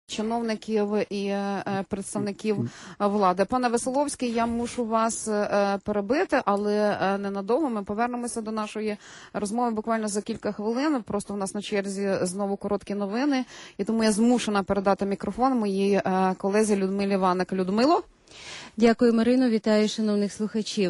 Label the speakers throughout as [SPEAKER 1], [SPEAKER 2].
[SPEAKER 1] чиновників і представників влади. Пане Веселовський, я мушу вас перебити, але ненадовго. Ми повернемося до нашої розмови буквально за кілька хвилин. Просто в нас на черзі знову короткі новини, і тому я змушена передати мікрофон моїй колезі Людмилі Ваник. Людмило?
[SPEAKER 2] Дякую, Марино. Вітаю шановних слухачів.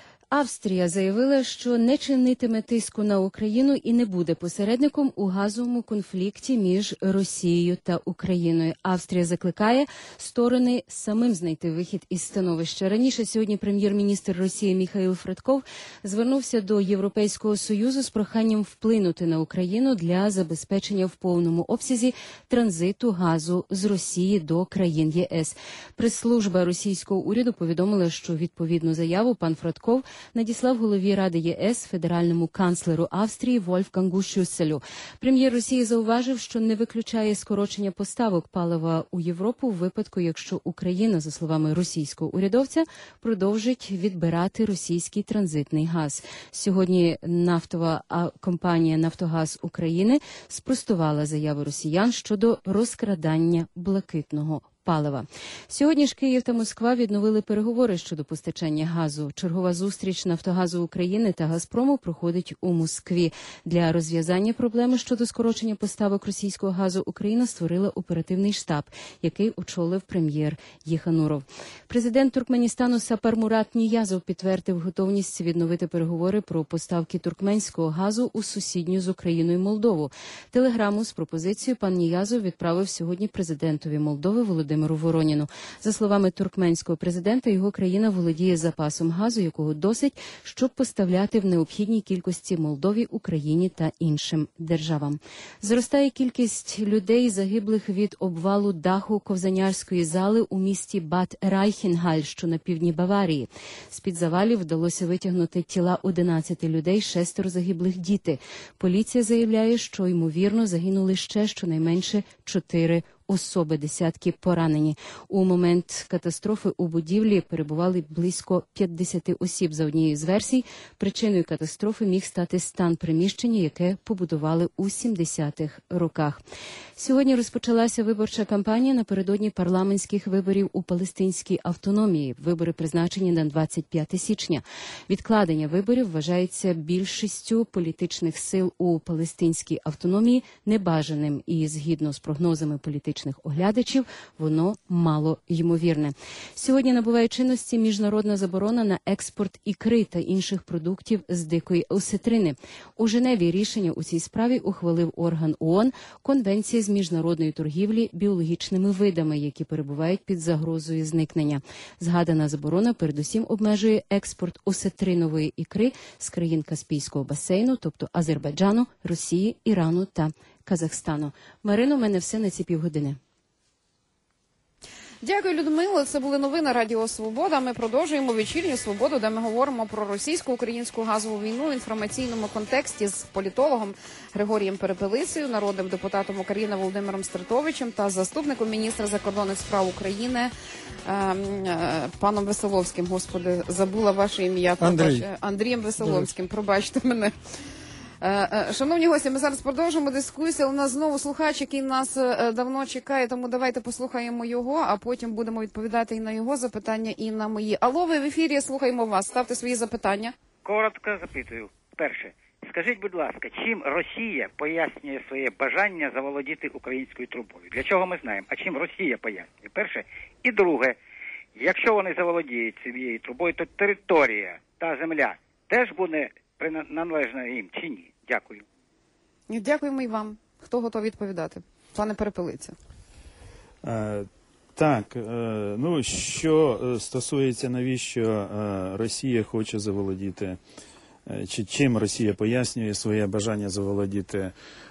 [SPEAKER 2] Австрія заявила, що не чинитиме тиску на Україну і не буде посередником у газовому конфлікті між Росією та Україною. Австрія закликає сторони самим знайти вихід із становища. Раніше сьогодні прем'єр-міністр Росії Міхаїл Фредков звернувся до Європейського Союзу з проханням вплинути на Україну для забезпечення в повному обсязі транзиту газу з Росії до країн ЄС. Прес-служба російського уряду повідомила, що відповідну заяву пан Фредков надіслав голові Ради ЄС федеральному канцлеру Австрії Вольфгангу Шюсселю. Прем'єр Росії зауважив, що не виключає скорочення поставок палива у Європу в випадку, якщо Україна, за словами російського урядовця, продовжить відбирати російський транзитний газ. Сьогодні нафтова компанія «Нафтогаз України» спростувала заяву росіян щодо розкрадання блакитного палива. Сьогодні ж Київ та Москва відновили переговори щодо постачання газу. Чергова зустріч «Нафтогазу України» та «Газпрому» проходить у Москві. Для розв'язання проблеми щодо скорочення поставок російського газу Україна створила оперативний штаб, який очолив прем'єр Єхануров. Президент Туркменістану Сапар Мурат Ніязов підтвердив готовність відновити переговори про поставки туркменського газу у сусідню з Україною Молдову. Телеграму з пропозицією пан Ніязов відправив сьогодні президентові Молдови Володимиру Вороніну. За словами туркменського президента, його країна володіє запасом газу, якого досить, щоб поставляти в необхідній кількості Молдові, Україні та іншим державам. Зростає кількість людей, загиблих від обвалу даху Ковзанярської зали у місті Бад Райхенгаль, що на півдні Баварії. З-під завалів вдалося витягнути тіла 11 людей, 6 загиблих діти. Поліція заявляє, що, ймовірно, загинули ще щонайменше 4 особи, десятки поранені. У момент катастрофи у будівлі перебували близько 50 осіб. За однією з версій, причиною катастрофи міг стати стан приміщення, яке побудували у 70-х роках. Сьогодні розпочалася виборча кампанія напередодні парламентських виборів у Палестинській автономії. Вибори призначені на 25 січня. Відкладення виборів вважається більшістю політичних сил у Палестинській автономії небажаним і, згідно з прогнозами політичних оглядачів, воно мало ймовірне. Сьогодні набуває чинності міжнародна заборона на експорт ікри та інших продуктів з дикої осетрини. У Женеві рішення у цій справі ухвалив орган ООН Конвенції з міжнародної торгівлі біологічними видами, які перебувають під загрозою зникнення. Згадана заборона передусім обмежує експорт осетринової ікри з країн Каспійського басейну, тобто Азербайджану, Росії, Ірану та Казахстану. Марино, у мене все на ці півгодини.
[SPEAKER 1] Дякую, Людмило. Це були новини Радіо Свобода. Ми продовжуємо вечірню свободу, де ми говоримо про російсько-українську газову війну в інформаційному контексті з політологом Григорієм Перепелицею, народним депутатом України Володимиром Стратовичем та заступником міністра закордонних справ України паном Веселовським. Господи, забула ваше ім'я. Андрієм Веселовським. Пробачте мене. Шановні гості, ми зараз продовжимо дискусію. У нас знову слухач, який нас давно чекає, тому давайте послухаємо його, а потім будемо відповідати і на його запитання, і на мої. Алло, ви в ефірі, слухаємо вас. Ставте свої запитання.
[SPEAKER 3] Коротко запитую. Перше, скажіть, будь ласка, чим Росія пояснює своє бажання заволодіти українською трубою? Для чого ми знаємо? А чим Росія пояснює? Перше. І друге, якщо вони заволодіють цією трубою, то територія та земля теж буде належна їм чи ні? Дякую.
[SPEAKER 1] Дякуємо і вам. Хто готовий відповідати? Пане Перепелиця.
[SPEAKER 4] Так, ну, що стосується, навіщо Росія хоче заволодіти, чи чим Росія пояснює своє бажання заволодіти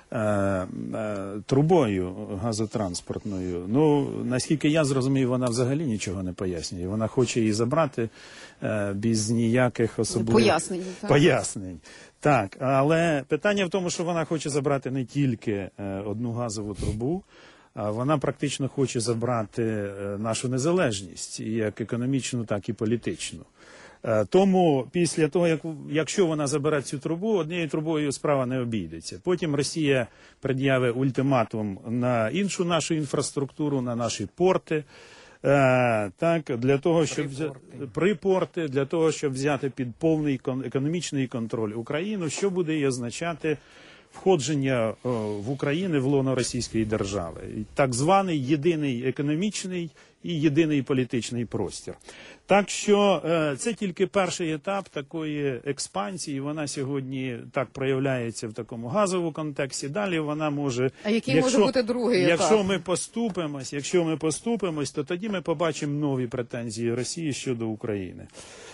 [SPEAKER 4] трубою газотранспортною. Ну, наскільки я зрозумів, вона взагалі нічого не пояснює. Вона хоче її забрати без ніяких особливих пояснень. Так, але питання в тому, що вона хоче забрати не тільки одну газову трубу, а вона практично хоче забрати нашу незалежність, як економічну, так і політичну. Тому після того, якщо вона забере цю трубу, однією трубою справа не обійдеться. Потім Росія пред'явить ультиматум на іншу нашу інфраструктуру, на наші порти, для того, щоб припорти, для того, щоб взяти під повний економічний контроль Україну, що буде і означати входження в Україну в лоно Російської держави. Так званий єдиний економічний і єдиний політичний простір. Так що це тільки перший етап такої експансії, вона сьогодні так проявляється в такому газовому контексті, далі вона може...
[SPEAKER 1] А який може бути другий етап?
[SPEAKER 4] Якщо ми поступимось, то тоді ми побачимо нові претензії Росії щодо України.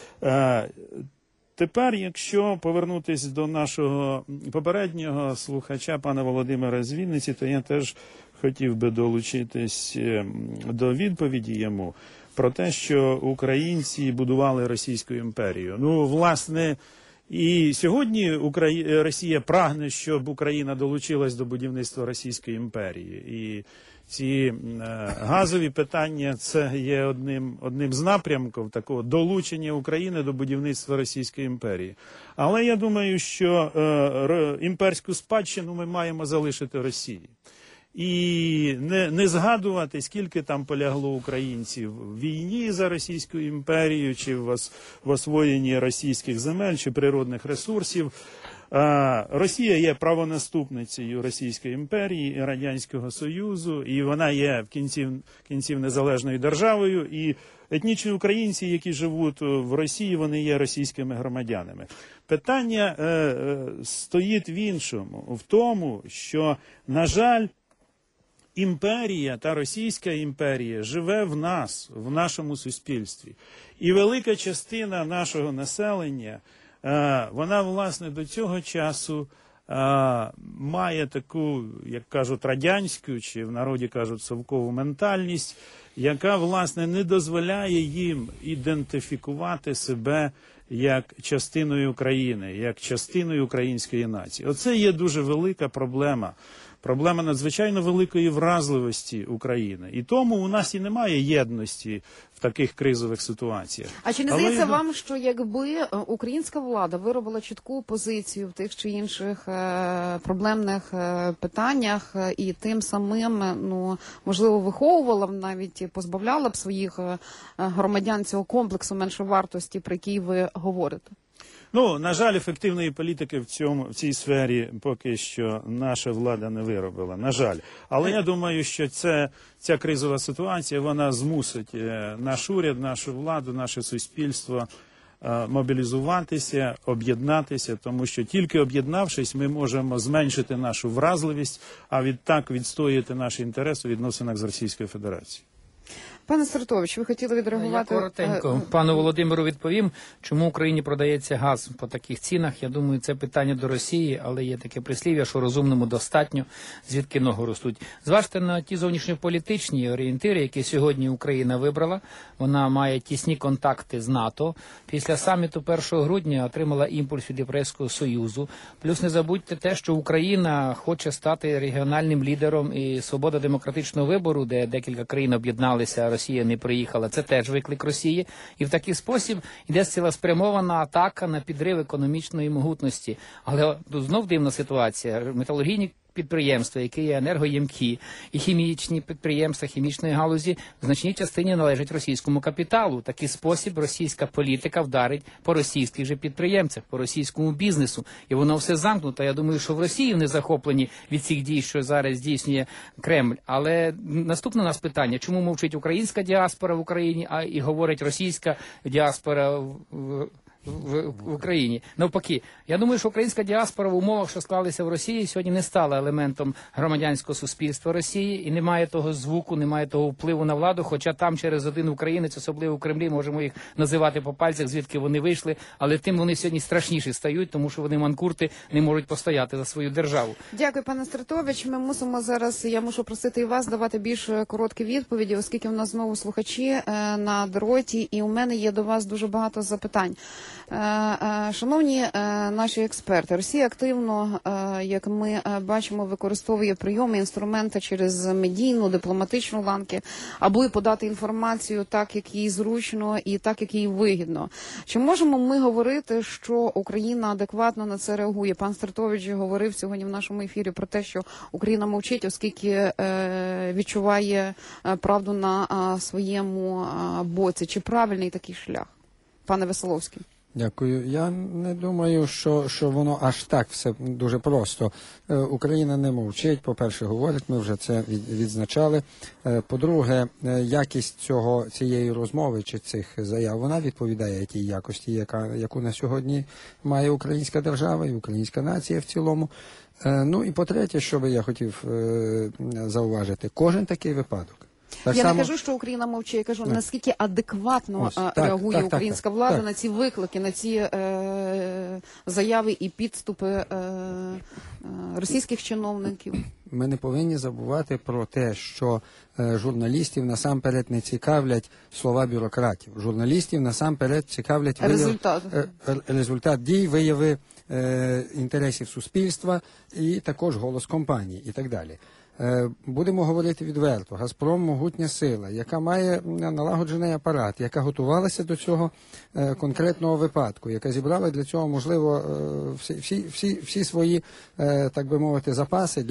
[SPEAKER 4] Тепер, якщо повернутися до нашого попереднього слухача, пана Володимира з Вінниці, то я теж хотів би долучитись до відповіді йому про те, що українці будували Російську імперію. Ну, власне, і сьогодні Росія прагне, щоб Україна долучилась до будівництва Російської імперії. І ці газові питання – це є одним з напрямків такого долучення України до будівництва Російської імперії. Але я думаю, що імперську спадщину ми маємо залишити Росії. І не згадувати, скільки там полягло українців в війні за Російську імперію, чи в освоєнні російських земель, чи природних ресурсів. Росія є правонаступницею Російської імперії і Радянського Союзу, і вона є в кінців незалежною державою, і етнічні українці, які живуть в Росії, вони є російськими громадянами. Питання стоїть в іншому, в тому, що, на жаль, імперія та Російська імперія живе в нас, в нашому суспільстві. І велика частина нашого населення, вона, власне, до цього часу має таку, як кажуть, радянську, чи в народі кажуть, совкову ментальність, яка, власне, не дозволяє їм ідентифікувати себе як частиною України, як частиною української нації. Оце є дуже велика проблема. Проблема надзвичайно великої вразливості України. І тому у нас і немає єдності в таких кризових ситуаціях.
[SPEAKER 1] А чи не здається вам, що якби українська влада виробила чітку позицію в тих чи інших проблемних питаннях і тим самим, можливо, виховувала б, навіть позбавляла б своїх громадян цього комплексу меншовартості, про який ви говорите?
[SPEAKER 4] На жаль, ефективної політики в цій сфері поки що наша влада не виробила, на жаль. Але я думаю, що ця кризова ситуація, вона змусить наш уряд, нашу владу, наше суспільство мобілізуватися, об'єднатися, тому що тільки об'єднавшись, ми можемо зменшити нашу вразливість, а відтак відстояти наші інтереси у відносинах з Російською Федерацією.
[SPEAKER 1] Пане Сартович, ви хотіли відреагувати?
[SPEAKER 5] Я коротенько пану Володимиру відповім, чому Україні продається газ по таких цінах. Я думаю, це питання до Росії, але є таке прислів'я, що розумному достатньо, звідки ноги ростуть. Зважте на ті зовнішньополітичні орієнтири, які сьогодні Україна вибрала. Вона має тісні контакти з НАТО. Після саміту 1 грудня отримала імпульс від Європейського Союзу. Плюс не забудьте те, що Україна хоче стати регіональним лідером і свобода демократичного вибору, де декілька країн об'єдналися, Росія не приїхала. Це теж виклик Росії. І в такий спосіб йде цілеспрямована атака на підрив економічної могутності. Але тут знов дивна ситуація. Металургійні підприємства, які є енергоємкі, і хімічні підприємства хімічної галузі в значній частині належать російському капіталу. В такий спосіб російська політика вдарить по російських же підприємцях, по російському бізнесу. І воно все замкнуто. Я думаю, що в Росії вони захоплені від цих дій, що зараз здійснює Кремль. Але наступне у нас питання, чому мовчить українська діаспора в Україні, а і говорить російська діаспора в Україні. Навпаки, я думаю, що українська діаспора в умовах, що склалися в Росії, сьогодні не стала елементом громадянського суспільства Росії і немає того звуку, немає того впливу на владу, хоча там через один українець, особливо в Кремлі, можемо їх називати по пальцях, звідки вони вийшли, але тим вони сьогодні страшніші стають, тому що вони манкурти не можуть постояти за свою державу.
[SPEAKER 1] Дякую, пане Стратович. Ми мусимо зараз, я мушу просити і вас давати більш короткі відповіді, оскільки у нас знову слухачі на дроті, і у мене є до вас дуже багато запитань. Шановні наші експерти, Росія активно, як ми бачимо, використовує прийоми, інструменти через медійну, дипломатичну ланки, аби подати інформацію так, як їй зручно і так, як їй вигідно. Чи можемо ми говорити, що Україна адекватно на це реагує? Пан Стратович говорив сьогодні в нашому ефірі про те, що Україна мовчить, оскільки відчуває правду на своєму боці. Чи правильний такий шлях? Пане Веселовський.
[SPEAKER 6] Дякую. Я не думаю, що воно аж так все дуже просто. Україна не мовчить, по-перше, говорить, ми вже це відзначали. По-друге, якість цієї розмови чи цих заяв, вона відповідає тій якості, яку на сьогодні має українська держава і українська нація в цілому. Ну і по-третє, що би я хотів зауважити, кожен такий випадок.
[SPEAKER 1] Я не кажу, що Україна мовчить, я кажу, наскільки адекватно реагує українська влада на ці виклики, на ці заяви і підступи російських чиновників.
[SPEAKER 6] Ми не повинні забувати про те, що журналістів насамперед не цікавлять слова бюрократів. Журналістів насамперед цікавлять результат дій, вияви інтересів суспільства і також голос компанії і так далі. Будемо говорити відверто. «Газпром» – могутня сила, яка має налагоджений апарат, яка готувалася до цього конкретного випадку, яка зібрала для цього, можливо, всі свої, так би мовити, запаси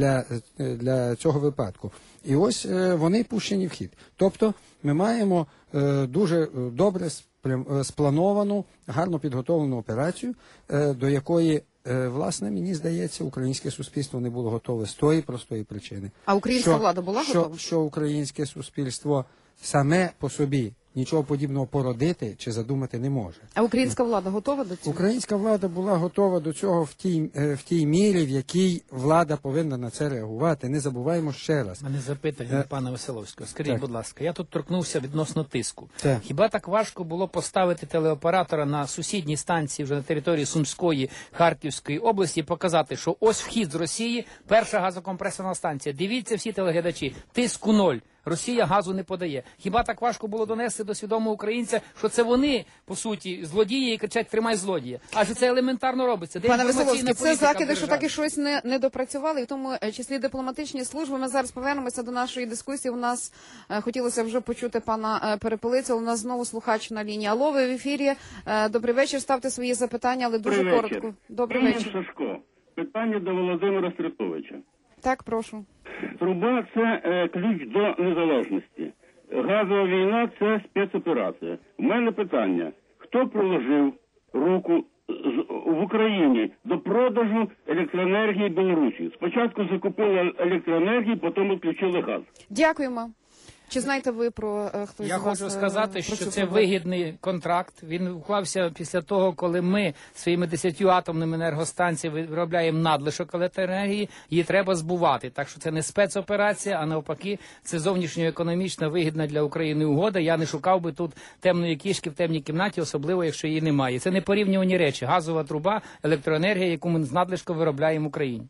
[SPEAKER 6] для цього випадку. І ось вони пущені в хід. Тобто ми маємо дуже добре сплановану, гарно підготовлену операцію, до якої, власне, мені здається, українське суспільство не було готове з тої простої причини.
[SPEAKER 1] А українська влада була готова?
[SPEAKER 6] Що українське суспільство саме по собі нічого подібного породити чи задумати не може.
[SPEAKER 1] А українська влада готова до цього?
[SPEAKER 6] Українська влада була готова до цього в тій мірі, в якій влада повинна на це реагувати. Не забуваємо ще раз.
[SPEAKER 5] У мене запитання пана Веселовського. Скажіть, будь ласка, я тут торкнувся відносно тиску.
[SPEAKER 6] Так.
[SPEAKER 5] Хіба так важко було поставити телеоператора на сусідній станції вже на території Сумської, Харківської області і показати, що ось вхід з Росії, перша газокомпресорна станція. Дивіться всі телеглядачі, тиску 0. Росія газу не подає. Хіба так важко було донести до свідомого українця, що це вони, по суті, злодії і кричать «тримай злодія». Адже це елементарно робиться.
[SPEAKER 1] Пане Веселовський, це закиди, що так і щось не допрацювали, і в тому числі дипломатичні служби. Ми зараз повернемося до нашої дискусії. У нас хотілося вже почути пана Перепелицю, але у нас знову слухач на лінії. Алло, ви в ефірі. Добрий вечір, ставте свої запитання, але дуже коротко. Добрий вечір.
[SPEAKER 7] Сашко, питання до Володимира Стратовича.
[SPEAKER 1] Так, прошу.
[SPEAKER 7] Труба – це ключ до незалежності. Газова війна – це спецоперація. У мене питання. Хто приложив руку в Україні до продажу електроенергії Білорусі? Спочатку закупили електроенергію, потім відключили газ.
[SPEAKER 1] Дякуємо. Чи знаєте ви про хтось?
[SPEAKER 5] Я хочу сказати, що це вигідний контракт. Він уклався після того, коли ми своїми 10 атомними енергостанціями виробляємо надлишок електроенергії, її треба збувати. Так що це не спецоперація, а навпаки, це зовнішньоекономічна вигідна для України угода. Я не шукав би тут темної кішки в темній кімнаті, особливо, якщо її немає. Це не порівнювані речі. Газова труба, електроенергія, яку ми з надлишком виробляємо в Україні.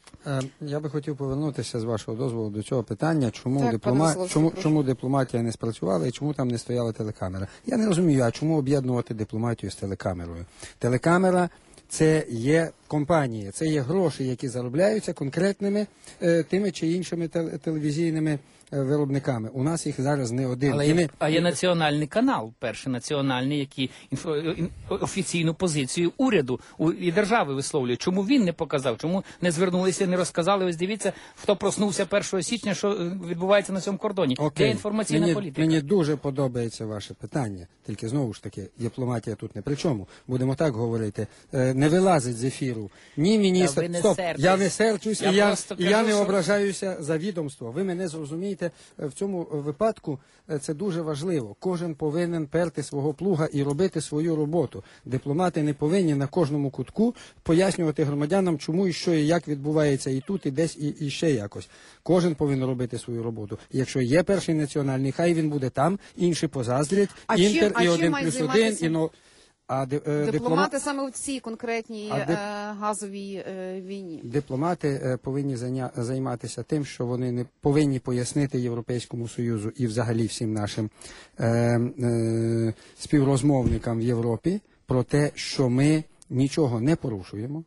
[SPEAKER 6] Я би хотів повернутися, з вашого дозволу, до цього питання,
[SPEAKER 1] Так,
[SPEAKER 6] чому дипломатія не спрацювала і чому там не стояла телекамера. Я не розумію, а чому об'єднувати дипломатію з телекамерою? Телекамера – це є компанії, це є гроші, які заробляються конкретними тими чи іншими телевізійними виробниками. У нас їх зараз не один.
[SPEAKER 5] А є національний канал, перший національний, який офіційну позицію уряду і держави висловлює. Чому він не показав? Чому не звернулися, не розказали? Ось дивіться, хто проснувся 1 січня, що відбувається на цьому кордоні. Де інформаційна політика?
[SPEAKER 6] Мені дуже подобається ваше питання. Тільки, знову ж таки, дипломатія тут не при чому. Будемо так говорити. Не вилазить з ефіру. Ні, міністр. Стоп, я не серчусь, я не ображаюся за відомство. Ви мене зрозумієте. В цьому випадку це дуже важливо. Кожен повинен перти свого плуга і робити свою роботу. Дипломати не повинні на кожному кутку пояснювати громадянам, чому і що і як відбувається і тут, і десь, і ще якось. Кожен повинен робити свою роботу. І якщо є перший національний, хай він буде там, інші позаздрять, Інтер і 1+1,
[SPEAKER 1] дипломати саме в цій конкретній газовій війні.
[SPEAKER 6] Дипломати повинні займатися тим, що вони не повинні пояснити Європейському Союзу і взагалі всім нашим співрозмовникам в Європі про те, що ми нічого не порушуємо,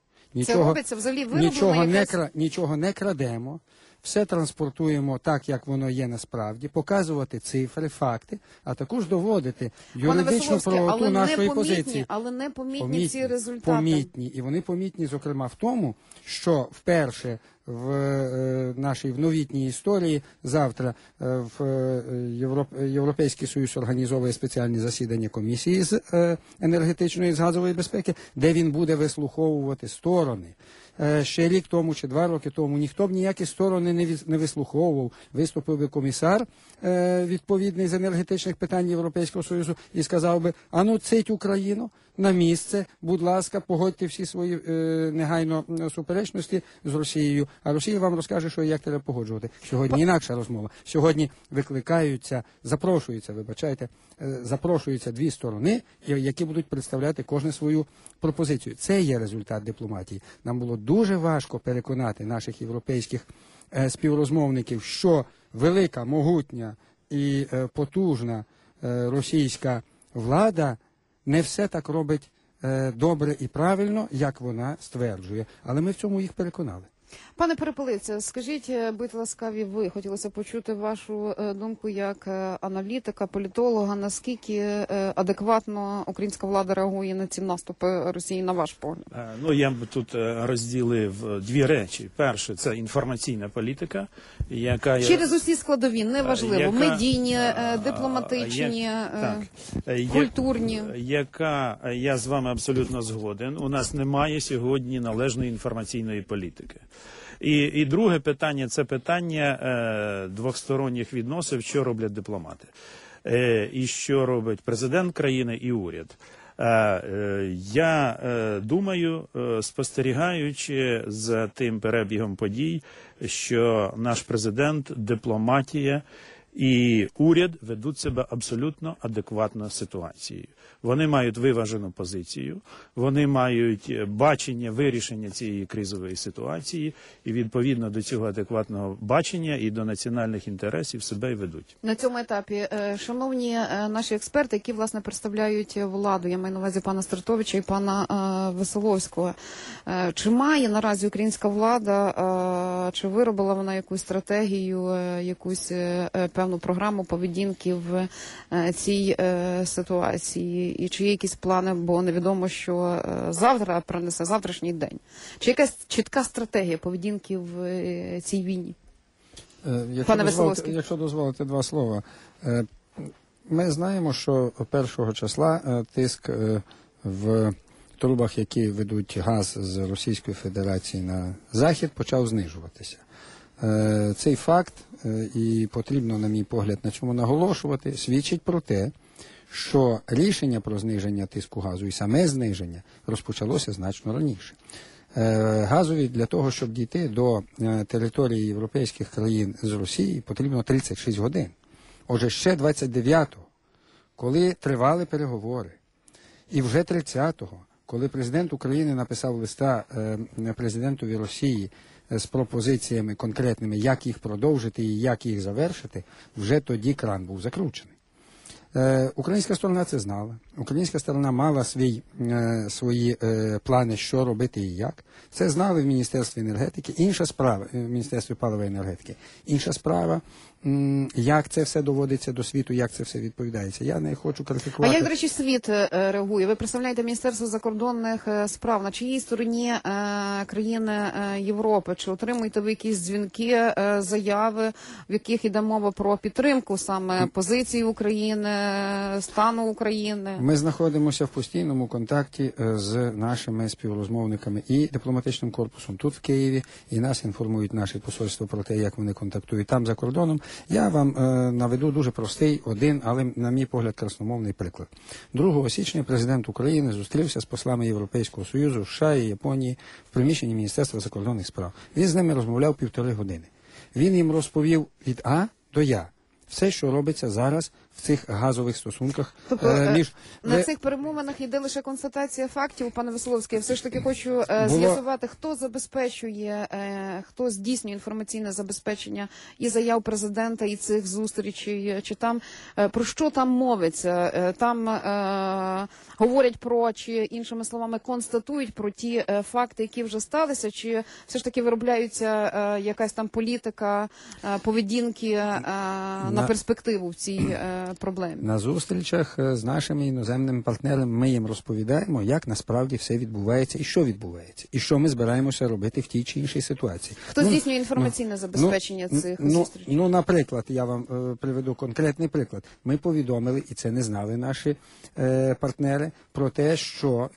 [SPEAKER 6] нічого не крадемо, все транспортуємо так, як воно є насправді, показувати цифри, факти, а також доводити юридичну правоту нашої позиції.
[SPEAKER 1] Але не помітні ці результати.
[SPEAKER 6] Помітні. І вони помітні, зокрема, в тому, що вперше в нашій новітній історії завтра Європейський Союз організовує спеціальні засідання комісії з енергетичної і з газової безпеки, де він буде вислуховувати сторони. Ще рік тому чи 2 роки тому ніхто б ніякі сторони не вислуховував. Виступив би комісар відповідний з енергетичних питань Європейського Союзу і сказав би: "А ну, цить Україну на місце, будь ласка, погодьте всі свої негайно суперечності з Росією, а Росія вам розкаже, що і як треба погоджувати". Сьогодні інакша розмова. Сьогодні запрошуються 2 сторони, які будуть представляти кожне свою пропозицію. Це є результат дипломатії. Нам було дуже важко переконати наших європейських співрозмовників, що велика, могутня і потужна російська влада не все так робить добре і правильно, як вона стверджує. Але ми в цьому їх переконали.
[SPEAKER 1] Пане Перепелице, скажіть, будьте ласкаві, ви, хотілося почути вашу думку як аналітика, політолога, наскільки адекватно українська влада реагує на ці наступи Росії, на ваш погляд?
[SPEAKER 4] Ну, я б тут розділив 2 речі. Перше, це інформаційна політика, яка...
[SPEAKER 1] Через усі складові, неважливо, медійні, дипломатичні, культурні.
[SPEAKER 4] Яка, я з вами абсолютно згоден, у нас немає сьогодні належної інформаційної політики. І друге питання – це питання двосторонніх відносин, що роблять дипломати. І що робить президент країни і уряд. Я думаю, спостерігаючи за тим перебігом подій, що наш президент, дипломатія і уряд ведуть себе абсолютно адекватно ситуацією. Вони мають виважену позицію, вони мають бачення вирішення цієї кризової ситуації і відповідно до цього адекватного бачення і до національних інтересів себе й ведуть.
[SPEAKER 1] На цьому етапі, шановні наші експерти, які, власне, представляють владу, я маю на увазі пана Стратовича і пана Веселовського, чи має наразі українська влада, чи виробила вона якусь стратегію, якусь певну програму поведінки в цій ситуації? І чи є якісь плани, бо невідомо, що завтра принесе завтрашній день. Чи якась чітка стратегія поведінки в цій війні? Пане Веселовський.
[SPEAKER 6] Якщо дозволите 2 слова. Ми знаємо, що 1 числа тиск в трубах, які ведуть газ з Російської Федерації на Захід, почав знижуватися. Цей факт, і потрібно, на мій погляд, на чому наголошувати, свідчить про те, що рішення про зниження тиску газу і саме зниження розпочалося значно раніше. Газові для того, щоб дійти до території європейських країн з Росії, потрібно 36 годин. Отже, ще 29-го, коли тривали переговори, і вже 30-го, коли президент України написав листа президентові Росії з пропозиціями конкретними, як їх продовжити і як їх завершити, вже тоді кран був закручений. Українська сторона це знала. Українська сторона мала свої плани, що робити і як. Це знали в Міністерстві енергетики. Інша справа, в Міністерстві палива і енергетики. Інша справа, як це все доводиться до світу, як це все відповідається. Я не хочу критикувати.
[SPEAKER 1] А як, до речі, світ реагує? Ви представляєте Міністерство закордонних справ. На чиїй стороні країни Європи? Чи отримуєте ви якісь дзвінки, заяви, в яких йде мова про підтримку саме позиції України, стану України?
[SPEAKER 6] Ми знаходимося в постійному контакті з нашими співрозмовниками і дипломатичним корпусом тут в Києві, і нас інформують наші посольства про те, як вони контактують там за кордоном. Я вам наведу дуже простий, але, на мій погляд, красномовний приклад. 2 січня президент України зустрівся з послами Європейського Союзу, США і Японії в приміщенні Міністерства закордонних справ. Він з ними розмовляв 1,5 години. Він їм розповів від А до Я все, що робиться зараз в цих газових стосунках.
[SPEAKER 1] Тобто на цих перемовинах йде лише констатація фактів, пане Веселовський. Я все ж таки хочу з'ясувати, хто забезпечує, хто здійснює інформаційне забезпечення і заяв президента, і цих зустрічей, чи там, про що там мовиться? Там говорять про, чи іншими словами, констатують про ті факти, які вже сталися, чи все ж таки виробляється якась там політика, поведінки на перспективу в цій проблемі?
[SPEAKER 6] На зустрічах з нашими іноземними партнерами ми їм розповідаємо, як насправді все відбувається і що ми збираємося робити в тій чи іншій ситуації.
[SPEAKER 1] Хто здійснює інформаційне забезпечення цих зустрічей?
[SPEAKER 6] Наприклад, я вам приведу конкретний приклад. Ми повідомили, і це не знали наші партнери, про те, що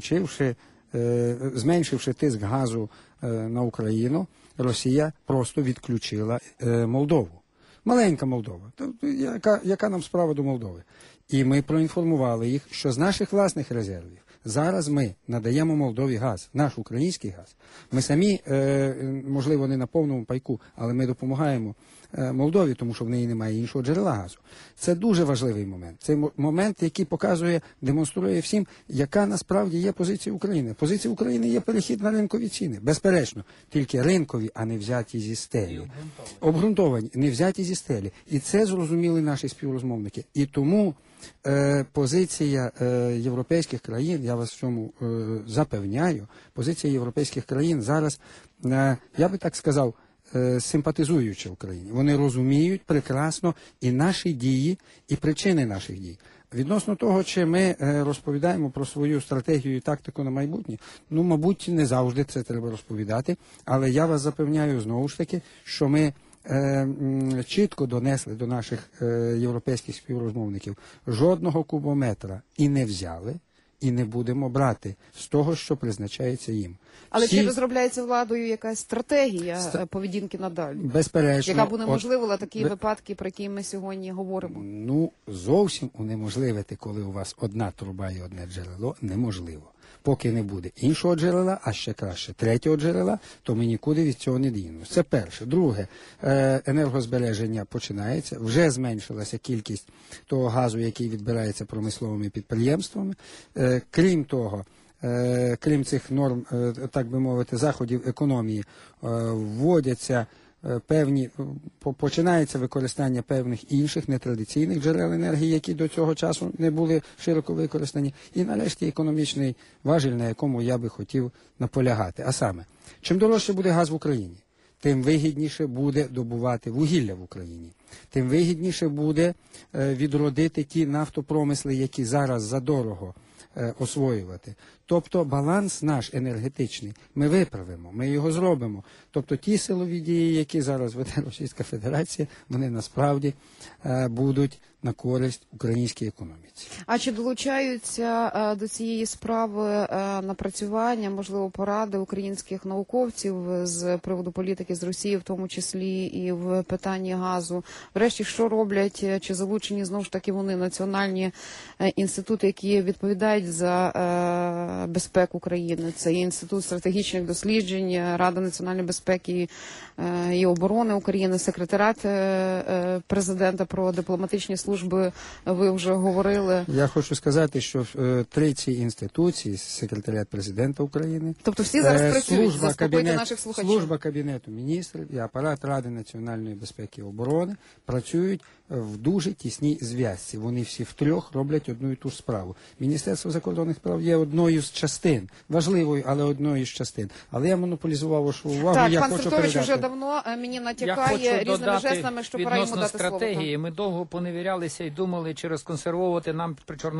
[SPEAKER 6] зменшивши тиск газу на Україну, Росія просто відключила Молдову. Маленька Молдова. Яка нам справа до Молдови? І ми проінформували їх, що з наших власних резервів зараз ми надаємо Молдові газ, наш український газ. Ми самі, можливо, не на повному пайку, але ми допомагаємо Молдові, тому що в неї немає іншого джерела газу. Це дуже важливий момент. Це момент, який показує, демонструє всім, яка насправді є позиція України. Позиція України є перехід на ринкові ціни. Безперечно. Тільки ринкові, а не взяті зі стелі. Обґрунтовані, не взяті зі стелі. І це зрозуміли наші співрозмовники. І тому позиція європейських країн, я вас в цьому запевняю, позиція європейських країн зараз, я би так сказав, симпатизуючи Україні. Вони розуміють прекрасно і наші дії, і причини наших дій. Відносно того, чи ми розповідаємо про свою стратегію і тактику на майбутнє, мабуть, не завжди це треба розповідати, але я вас запевняю знову ж таки, що ми чітко донесли до наших європейських співрозмовників, жодного кубометра і не взяли, і не будемо брати з того, що призначається їм.
[SPEAKER 1] Але чи розробляється владою якась стратегія поведінки надалі?
[SPEAKER 6] Безперечно.
[SPEAKER 1] Яка б унеможливила такі випадки, про які ми сьогодні говоримо?
[SPEAKER 6] Зовсім унеможливити, коли у вас одна труба і одне джерело, неможливо. Поки не буде іншого джерела, а ще краще третього джерела, то ми нікуди від цього не дінемося. Це перше. Друге, енергозбереження починається. Вже зменшилася кількість того газу, який відбирається промисловими підприємствами. Крім того, крім цих норм, так би мовити, заходів економії, вводяться починається використання певних інших нетрадиційних джерел енергії, які до цього часу не були широко використані. І нарешті економічний важіль, на якому я би хотів наполягати. А саме, чим дорожче буде газ в Україні, тим вигідніше буде добувати вугілля в Україні. Тим вигідніше буде відродити ті нафтопромисли, які зараз задорого освоювати. Тобто баланс наш енергетичний ми виправимо, ми його зробимо. Тобто ті силові дії, які зараз веде Російська Федерація, вони насправді будуть на користь українській економіці.
[SPEAKER 1] А чи долучаються до цієї справи напрацювання, можливо, поради українських науковців з приводу політики з Росії, в тому числі і в питанні газу? Врешті, що роблять, чи залучені знову ж таки вони, національні інститути, які відповідають за безпеку країни? Це є Інститут стратегічних досліджень, Рада національної безпеки і оборони України, секретаріат президента, про дипломатичні служби ви вже говорили.
[SPEAKER 6] Я хочу сказати, що три ці інституції, секретаріат президента України,
[SPEAKER 1] тобто всі зараз працюють, заспокойте наших слухачів.
[SPEAKER 6] Служба Кабінету міністрів і апарат Ради національної безпеки і оборони працюють в дуже тісній зв'язці. Вони всі втрьох роблять одну і ту ж справу. Міністерство закордонних справ є одною з частин, важливою, але одною з частин. Але я монополізував вашу увагу.
[SPEAKER 1] Так,
[SPEAKER 6] я
[SPEAKER 1] пан
[SPEAKER 6] хочу
[SPEAKER 1] Сертович
[SPEAKER 6] передати.
[SPEAKER 1] вже давно мені натякає різними жестами, що пора йому дати
[SPEAKER 5] стратегії.
[SPEAKER 1] слово.
[SPEAKER 5] Ми довго поневірялися і думали, чи розконсервовувати нам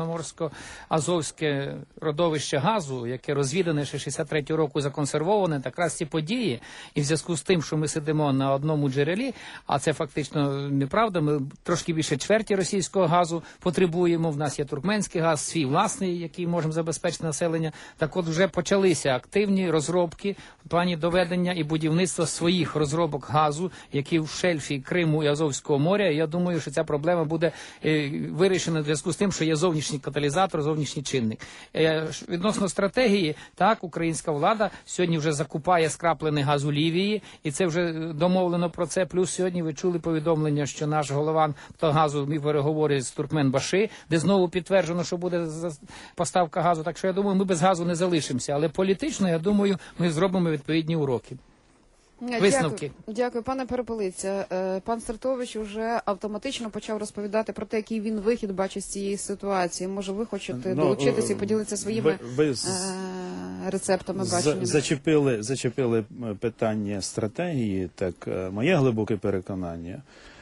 [SPEAKER 5] причорноморсько-азовське родовище газу, яке розвідане ще 63-го року законсервоване. Так раз ці події, і в зв'язку з тим, що ми сидимо на одному джерелі, а це фактично неправда, ми трошки більше чверті російського газу потребуємо. В нас є туркменський газ, свій власний, який можемо забезпечити населення. Так от вже почалися активні розробки в плані доведення і будівництва своїх розробок газу, які в шельфі Криму і Азовського моря. Я думаю, що ця проблема буде вирішено в зв'язку з тим, що є зовнішній каталізатор, зовнішній чинник. Відносно стратегії, так, українська влада сьогодні вже закупає скраплений газ у Лівії, і це вже домовлено про це. Плюс сьогодні ви чули повідомлення, що наш голова «Нафтогазу» мів переговори з Туркменбаши, де знову підтверджено, що буде поставка газу. Так що я думаю, ми без газу не залишимося. Але політично, я думаю, ми зробимо відповідні уроки. Висновки.
[SPEAKER 1] Дякую, пане Перепелиця. Пан Стратович вже автоматично почав розповідати про те, який він вихід бачить з цієї ситуації. Може, ви хочете долучитися і поділитися своїми рецептами бачення?
[SPEAKER 4] Зачепили питання стратегії. Так, моє глибоке переконання,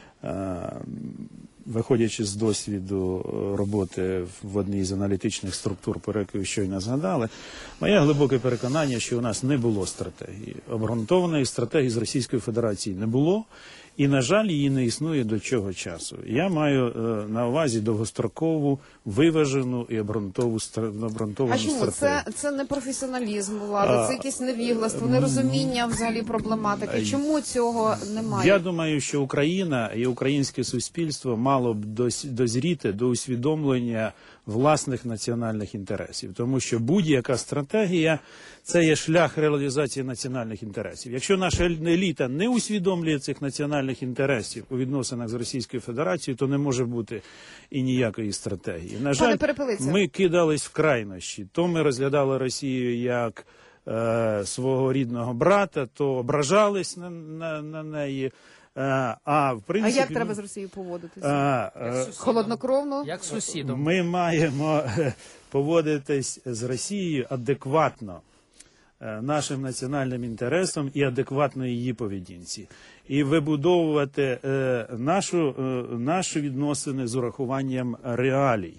[SPEAKER 4] виходячи з досвіду роботи в одній з аналітичних структур, про яку ви щойно згадали, моє глибоке переконання, що у нас не було стратегії. Обґрунтованої стратегії з Російської Федерації не було, і, на жаль, її не існує до цього часу. Я маю на увазі довгострокову, виважену і обґрунтовану стратегію.
[SPEAKER 1] А чому? Це не професіоналізм влади, це якесь невігластво, нерозуміння взагалі проблематики. Чому цього немає?
[SPEAKER 4] Я думаю, що Україна і українське суспільство мало б дозріти до усвідомлення власних національних інтересів. Тому що будь-яка стратегія – це є шлях реалізації національних інтересів. Якщо наша еліта не усвідомлює цих національних інтересів у відносинах з Російською Федерацією, то не може бути і ніякої стратегії. На жаль, ми кидались в крайнощі. То ми розглядали Росію як свого рідного брата, то ображались на неї. В принципі,
[SPEAKER 1] як треба з Росією поводитися? Холоднокровно?
[SPEAKER 5] Як з сусідом.
[SPEAKER 4] Ми маємо поводитись з Росією адекватно нашим національним інтересам і адекватно її поведінці. І вибудовувати наші відносини з урахуванням реалій.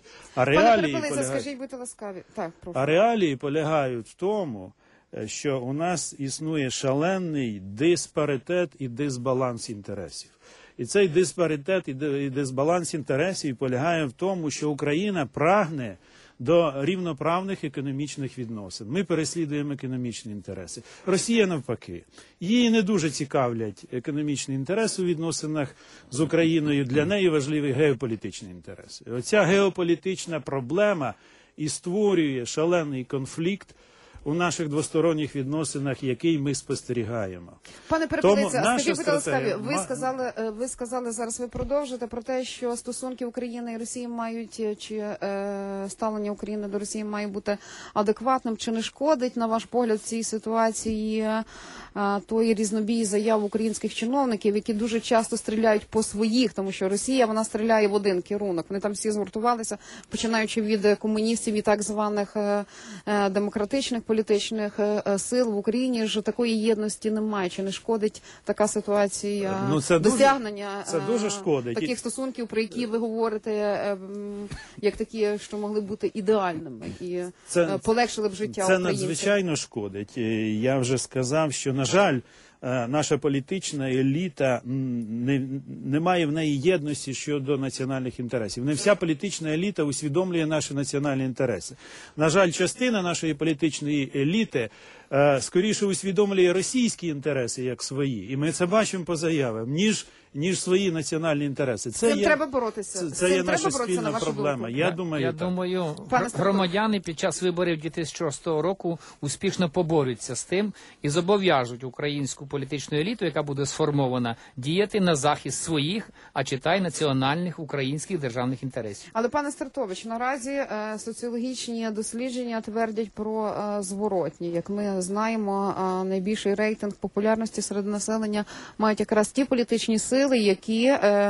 [SPEAKER 4] А реалії полягають в тому, що у нас існує шалений диспаритет і дисбаланс інтересів. І цей диспаритет і дисбаланс інтересів полягає в тому, що Україна прагне до рівноправних економічних відносин. Ми переслідуємо економічні інтереси. Росія навпаки. Її не дуже цікавлять економічні інтереси у відносинах з Україною. Для неї важливі геополітичні інтереси. Оця геополітична проблема і створює шалений конфлікт у наших двосторонніх відносинах, який ми спостерігаємо.
[SPEAKER 1] Пане Перепелиця, скажіть, будь ласка, ви сказали зараз, ви продовжите про те, що стосунки України і Росії мають, чи ставлення України до Росії має бути адекватним, чи не шкодить, на ваш погляд, в цій ситуації той різнобій заяв українських чиновників, які дуже часто стріляють по своїх, тому що Росія, вона стріляє в один керунок. Вони там всі згуртувалися, починаючи від комуністів і так званих демократичних політичних сил. В Україні ж такої єдності немає. Чи не шкодить така ситуація досягнення таких стосунків, про які ви говорите, як такі, що могли бути ідеальними і полегшили б життя українців?
[SPEAKER 4] Це надзвичайно шкодить. Я вже сказав, що, на жаль, наша політична еліта, немає в неї єдності щодо національних інтересів. Не вся політична еліта усвідомлює наші національні інтереси. На жаль, частина нашої політичної еліти скоріше усвідомлює російські інтереси як свої. І ми це бачимо по заявам, ніж свої національні інтереси.
[SPEAKER 1] Цим треба боротися.
[SPEAKER 4] Це є наша спільна проблема. Я думаю,
[SPEAKER 5] громадяни під час виборів 2006 року успішно поборються з тим і зобов'яжуть українську політичну еліту, яка буде сформована, діяти на захист своїх, а читай національних українських державних інтересів.
[SPEAKER 1] Але, пане Стратович, наразі соціологічні дослідження твердять про зворотні. Як ми знаємо, найбільший рейтинг популярності серед населення мають якраз ті політичні сили, які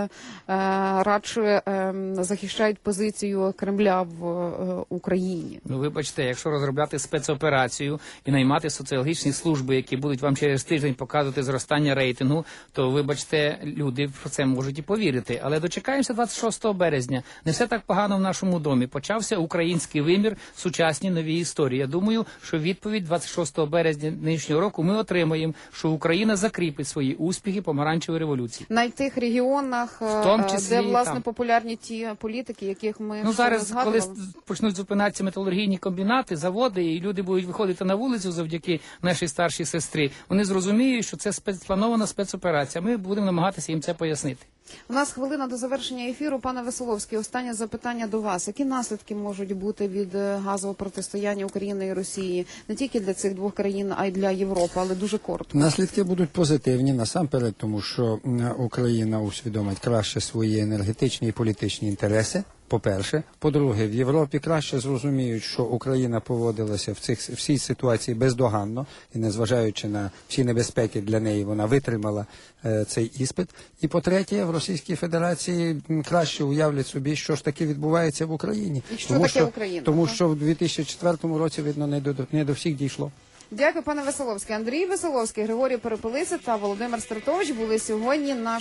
[SPEAKER 1] радше захищають позицію Кремля в Україні.
[SPEAKER 5] Ну, вибачте, якщо розробляти спецоперацію і наймати соціологічні служби, які будуть вам через тиждень показувати зростання рейтингу, то, вибачте, люди про це можуть і повірити. Але дочекаємося 26 березня. Не все так погано в нашому домі. Почався український вимір в сучасній новій історії. Я думаю, що відповідь 26 березня нинішнього року ми отримаємо, що Україна закріпить свої успіхи помаранчевої революції.
[SPEAKER 1] На тих регіонах, де, власне, популярні ті політики, яких ми
[SPEAKER 5] зараз,
[SPEAKER 1] згадували.
[SPEAKER 5] коли почнуть зупинатися металургійні комбінати, заводи, і люди будуть виходити на вулицю завдяки нашій старшій сестрі, вони зрозуміють, що це спланована спецоперація. Ми будемо намагатися їм це пояснити.
[SPEAKER 1] У нас хвилина до завершення ефіру. Пане Веселовський, останнє запитання до вас. Які наслідки можуть бути від газового протистояння України і Росії не тільки для цих двох країн, а й для Європи, але дуже коротко?
[SPEAKER 6] Наслідки будуть позитивні, насамперед, тому що Україна усвідомить краще свої енергетичні і політичні інтереси. По-перше, по-друге, в Європі краще зрозуміють, що Україна поводилася в цій ситуації бездоганно, і незважаючи на всі небезпеки для неї, вона витримала цей іспит. І по-третє, в Російській Федерації краще уявлять собі, що ж таки відбувається в Україні.
[SPEAKER 1] І що таке Україна?
[SPEAKER 6] Тому що в 2004 році, видно, не до всіх дійшло.
[SPEAKER 1] Дякую, пане Веселовський. Андрій Веселовський, Григорій Перепелиця та Володимир Стратович були сьогодні на